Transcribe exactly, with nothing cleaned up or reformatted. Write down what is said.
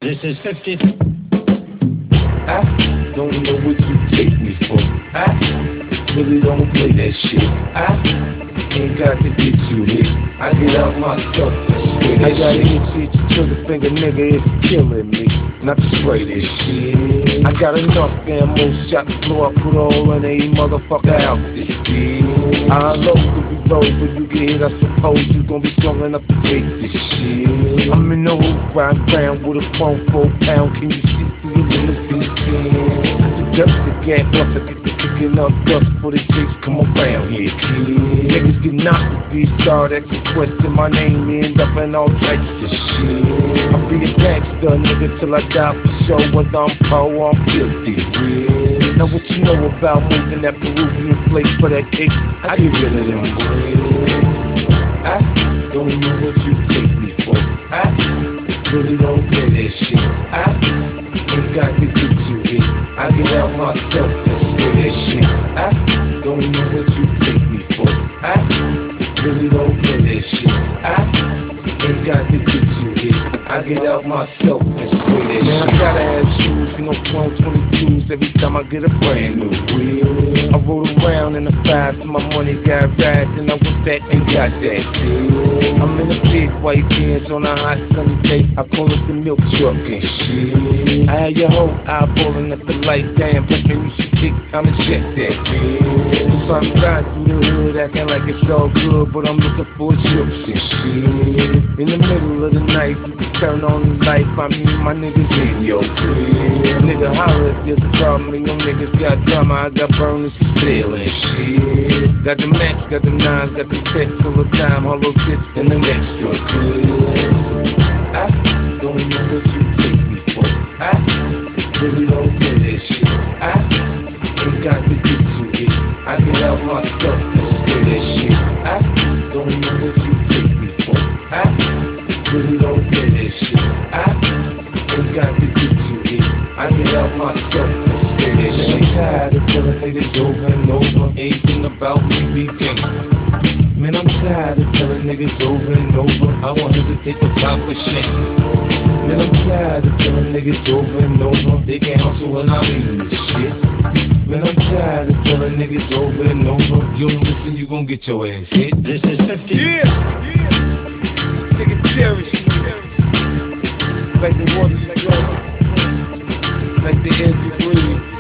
This is fifty. I don't know what you take me for. I really don't play that shit. I ain't got to get you hit. I get out myself and spray that shit. I got an itch, itch, trigger finger, nigga, it's killing me. Not to spray this shit. I got enough ammo, shot the floor, I put all in a motherfucker out this shit. I low to be low, but you get hit, I suppose you gon' be strong enough to take this shit. I'm in the hoop, riding round with a phone four pound. Can you see through the limits in the skin? I suggest the gap once I get to kicking up dust for the chicks. Come around here, kid. Niggas get knocked to be starred, that's a question. My name end up in all types of shit. I'll be a gangster, nigga, till I die for sure. Whether I'm poor or I'm filthy, real. Now what you know about moving that Peruvian flake for that cake? I get rid of them braids. I don't know what you take me for. I really don't play that shit. I ain't got to get you hit. I get out myself and spray that shit. I don't know what you take me for. I really don't play that shit. I ain't got to get you hit. I get out myself and spray that shit. Man, I gotta have shoes, you know, chrome twenty-twos every time I get a brand new wheel. I rode around in the five till my money got right, then I went back and got that deal. I'm in a big white Benz on a hot sunny day. I call it the milk truck and shit. I had your whole eyeballing at the light, damn, but man, you should take time to check that bill. So I'm riding through the hood acting like it's all good, but I'm looking for chips and shit. In the middle of the night, you can turn on the light, find me and my niggas in your crib. Nigga, holler if there's a problem, and your niggas got drama. I got burners for sale and shit. Got the max, got the nines, got the tech full of time, hollow tips and an extra clip. I don't know what you take me for. I really don't play that shit. I ain't got to get you hit. I get out myself and spray that shit. I don't know what you take me for. I really don't play that shit. I ain't got to get you hit. I get out myself and spray that shit. I'm tired of telling niggas over and over, anything about me be gangsta. Man, I'm tired of telling niggas over and over, I want to take a top of shame. Man, I'm tired of telling niggas over and over, they can hustle when I'm in this shit. Man, I'm tired of telling niggas over and over, you don't listen, you gon' get your ass hit. This is fifty. Yeah, yeah. Take it serious. Like the water you drink, like the air you breathe.